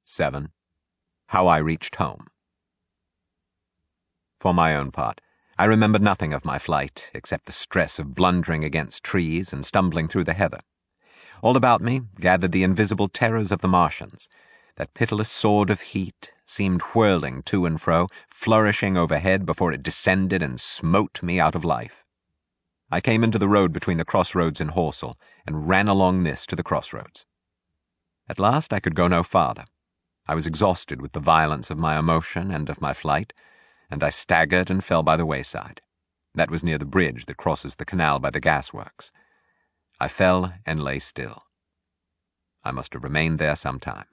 7. How I reached home. For my own part, I remember nothing of my flight except the stress of blundering against trees and stumbling through the heather. All about me gathered the invisible terrors of the Martians. That pitiless sword of heat seemed whirling to and fro, flourishing overhead before it descended and smote me out of life. I came into the road between the crossroads and Horsell and ran along this to the crossroads. At last I could go no farther. I was exhausted with the violence of my emotion and of my flight, and I staggered and fell by the wayside. That was near the bridge that crosses the canal by the gasworks. I fell and lay still. I must have remained there some time.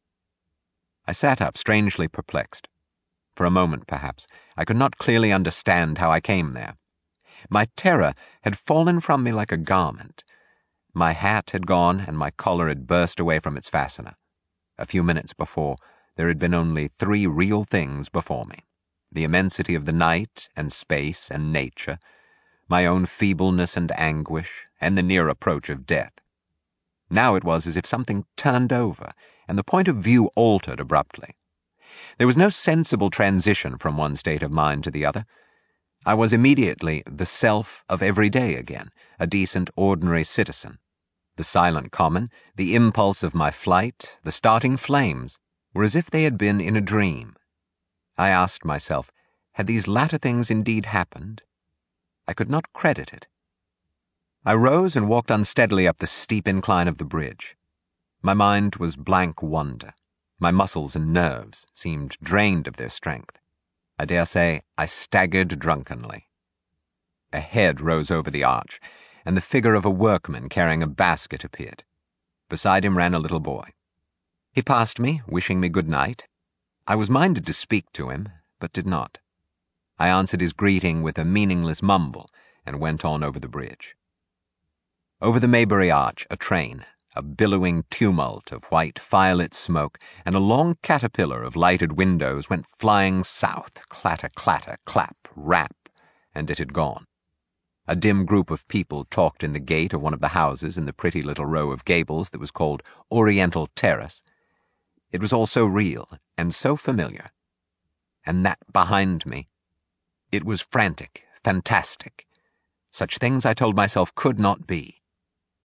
I sat up, strangely perplexed. For a moment, perhaps, I could not clearly understand how I came there. My terror had fallen from me like a garment. My hat had gone, and my collar had burst away from its fastener. A few minutes before, there had been only 3 real things before me: the immensity of the night and space and nature, my own feebleness and anguish, and the near approach of death. Now it was as if something turned over, and the point of view altered abruptly. There was no sensible transition from one state of mind to the other. I was immediately the self of every day again, a decent, ordinary citizen. The silent common, the impulse of my flight, the starting flames, were as if they had been in a dream. I asked myself, had these latter things indeed happened? I could not credit it. I rose and walked unsteadily up the steep incline of the bridge. My mind was blank wonder. My muscles and nerves seemed drained of their strength. I dare say I staggered drunkenly. A head rose over the arch, and the figure of a workman carrying a basket appeared. Beside him ran a little boy. He passed me, wishing me good night. I was minded to speak to him, but did not. I answered his greeting with a meaningless mumble, and went on over the bridge. Over the Maybury Arch, a train, a billowing tumult of white firelit smoke, and a long caterpillar of lighted windows went flying south, clatter, clatter, clap, rap, and it had gone. A dim group of people talked in the gate of one of the houses in the pretty little row of gables that was called Oriental Terrace. It was all so real and so familiar. And that behind me, it was frantic, fantastic. Such things I told myself could not be.